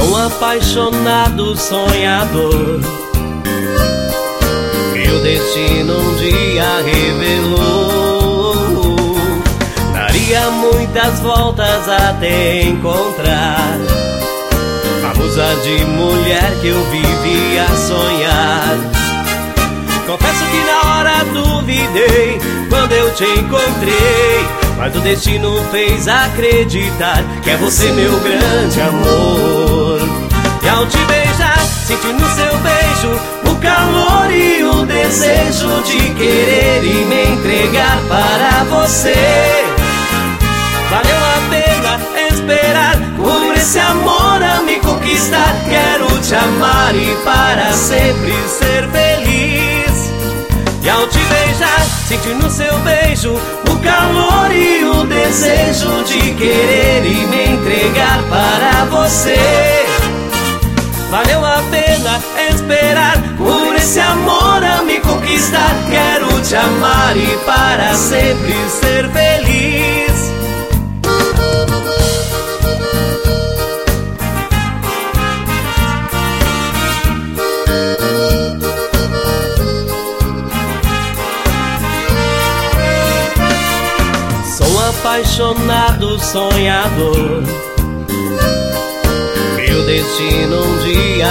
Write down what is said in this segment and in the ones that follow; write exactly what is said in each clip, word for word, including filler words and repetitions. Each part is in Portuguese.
Sou um apaixonado sonhador que o destino um dia revelou. Daria muitas voltas até encontrar a musa de mulher que eu vivia a sonhar. Confesso que na hora duvidei quando eu te encontrei, mas o destino fez acreditar que é você meu grande amor. E ao te beijar, senti no seu beijo o calor e o desejo de querer e me entregar para você. Valeu a pena esperar por esse amor a me conquistar. Quero te amar e para sempre ser feliz. E ao te beijar, senti no seu beijo o calor e o desejo de querer e me entregar para você. Valeu a pena esperar por esse amor a me conquistar. Quero te amar e para sempre ser feliz. Apaixonado sonhador que o destino um dia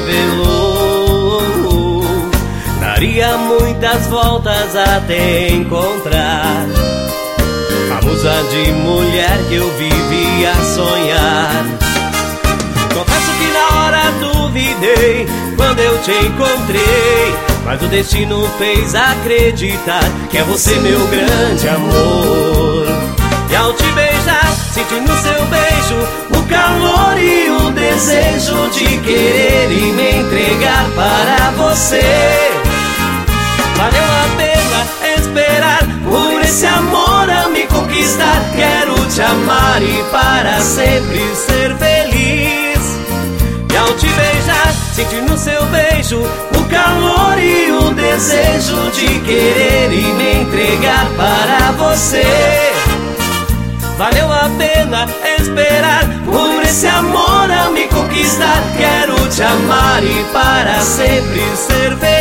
revelou. Daria muitas voltas até encontrar a musa de mulher que eu vivia a sonhar. Confesso que na hora duvidei quando eu te encontrei, mas o destino fez acreditar que é você meu grande amor. E ao te beijar, senti no seu beijo o calor e o desejo de querer e me entregar para você. Valeu a pena esperar por esse amor a me conquistar. Quero te amar e para sempre ser feliz. E ao te beijar, senti no seu beijo o calor e o desejo de querer e me entregar para você. Valeu a pena esperar por esse amor a me conquistar. Quero te amar e para sempre ser feliz.